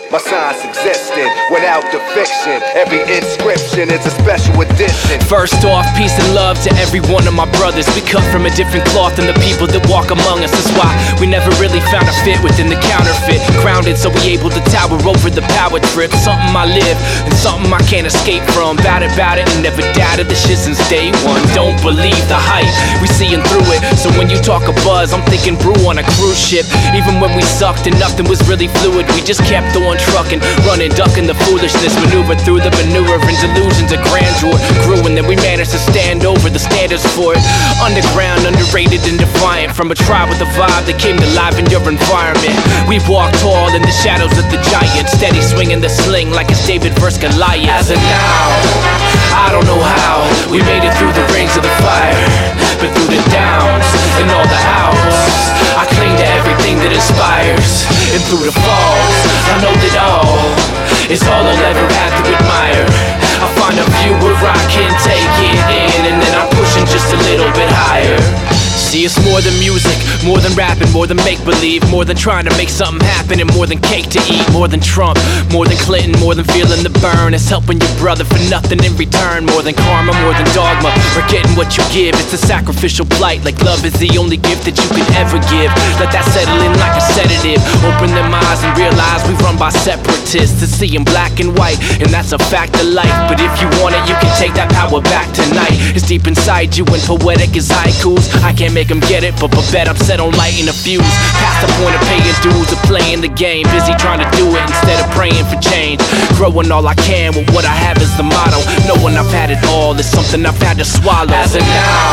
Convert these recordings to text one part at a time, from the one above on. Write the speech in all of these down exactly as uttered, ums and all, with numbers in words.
my signs existing without the fiction. Every inscription is a special edition. First off, peace and love to every one of my brothers. We cut from a different cloth than the people that walk among us. That's why we never really found a fit within the counterfeit. Grounded so we able to tower over the power trip. Something I live and something I can't escape from. Bout it, bout it, and never doubted the shit since day one. Don't believe the hype, we seeing through it. So when you talk a buzz, I'm thinking brew on a cruise ship. Even when we sucked and nothing was really fluid, we just kept on trucking, running, ducking the foolishness, maneuver through the manure and delusions of grandeur. Grew and then we managed to stand over the standards for it. Underground, underrated and defiant, from a tribe with a vibe that came to life in your environment. We walk tall in the shadows of the giant, steady swinging the sling like it's David versus Goliath. As of now, I don't know how we made it through the rings of the fire, but through the downs and all the outs, I cling to everything that inspires. And through the falls, I know that all is all I'll ever have to admire. I find a view where I can take it in, and then I'm pushing just a little bit higher. See, it's more than music, more than rapping, more than make-believe, more than trying to make something happen, and more than cake to eat, more than Trump, more than Clinton, more than feeling the burn. It's helping your brother for nothing in return, more than karma, more than dogma. We're getting what you give, it's a sacrificial plight, like love is the only gift that you could ever give. Let that settle in like a sedative, open them eyes and realize we run by separatists. To see in black and white, and that's a fact of life. But if you want it, you can take that power back tonight. It's deep inside you and poetic as haikus. I can't make them get it, but but bet I'm set on lighting a fuse. Past the point of paying dues or playing the game, busy trying to do it instead of praying for change. Growing all I can with what I have is the motto. Knowing I've had it all is something I've had to swallow. As of now,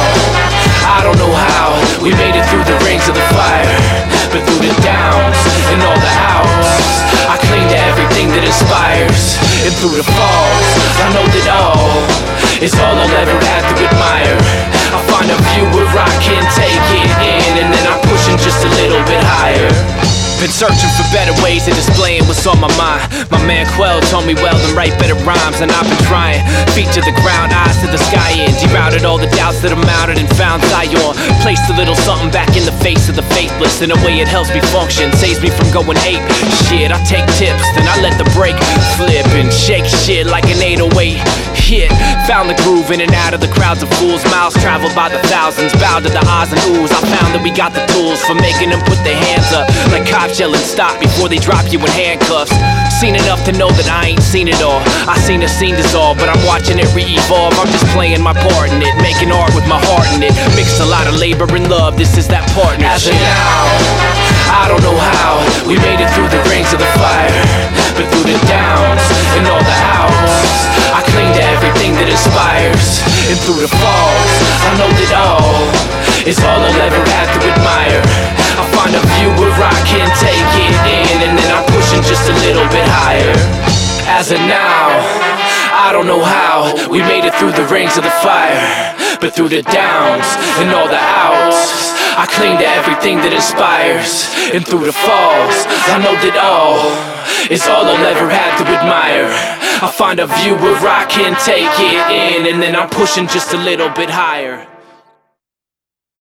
I don't know how we made it through the rings of the fire, but through the downs and all the outs, I cling to everything that inspires. And through the falls, I know that all is all I'll ever have to admire. I find a view where I can take it in, and then I'm pushing just a little bit higher. Been searching for better ways of displaying what's on my mind. My man Quell told me well to write better rhymes, and I've been trying. Feet to the ground, eyes to the sky, and derouted all the doubts that I mounted and found Zion. Placed a little something back in the face of the faithless. In a way it helps me function, saves me from going ape shit. I take tips, then I let the break flip and shake shit like an eight oh eight hit. Found the groove in and out of the crowds of fools. Miles traveled by the thousands, bowed to the odds and oohs. I found that we got the tools for making them put their hands up, like cops yelling stop before they drop you in handcuffs. Seen enough to know that I ain't seen it all. I seen the scene dissolve, but I'm watching it re-evolve. I'm just playing my part in it, making art with my heart in it. Mixed a lot of labor and love, this is that partnership. As of now, I don't know how we made it through the rings of the fire, but through the downs and all the outs, I cling to everything that inspires. And through the falls, I know that all is all I'll ever have to admire. I find a view where I can take it in, and then I'm pushing just a little bit higher. As of now, I don't know how we made it through the rings of the fire, but through the downs and all the outs, I cling to everything that inspires. And through the falls, I know that all is all I'll ever have to admire. I find a view where I can take it in, and then I'm pushing just a little bit higher.